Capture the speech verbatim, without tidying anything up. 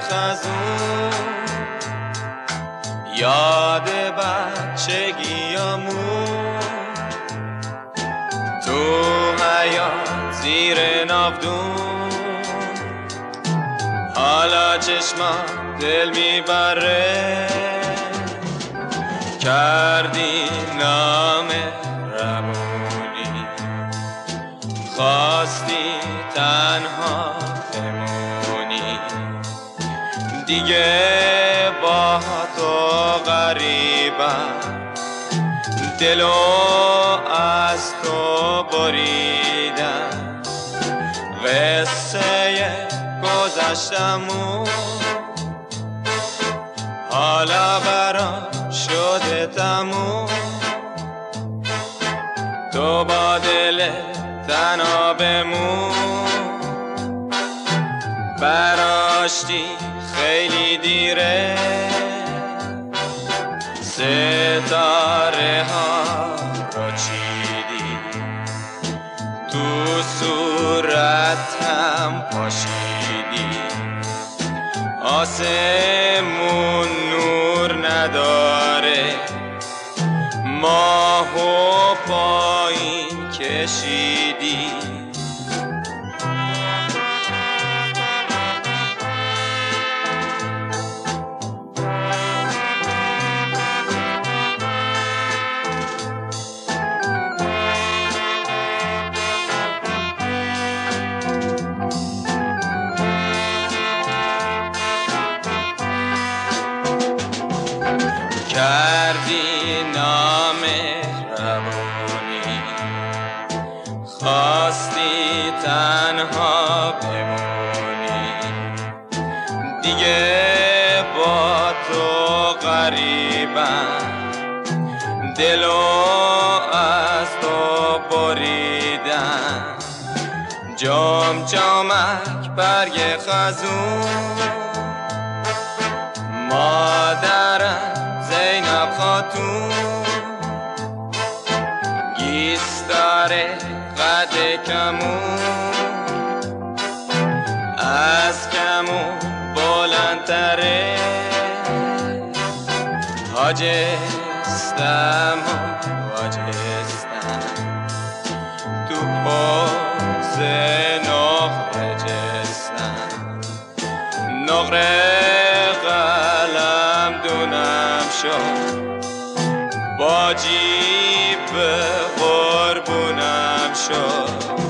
خزون، یاد بچگیامون تو حیاط زیر ناودون. حالا چشمم دل میبره، کردی نام رمونی، خواستی تنها بمونی. دیگه با تو غریبم، دلو از تو بریدم. قصه گذشتمون حالا برام شده تموم. تو با دل تنها بمون، براشتی خیلی دیره. ستاره ها رو چیدی، تو صورتم پاشیدی. آسمون نور نداره، ماهو پایین کشیدی. کردی نام رمونی، خواستی تنها بمونی. دیگه با تو غریبم، دلو از تو بریدم. جام جامک برگ خزون، مادرم زینب خاتون. گیستاره قد کمون، از کمون بلندتره. حاجستم و حاجستم، تو پوز نقره جستم. نقره قلم دونم شد، با جیب قربونم شد.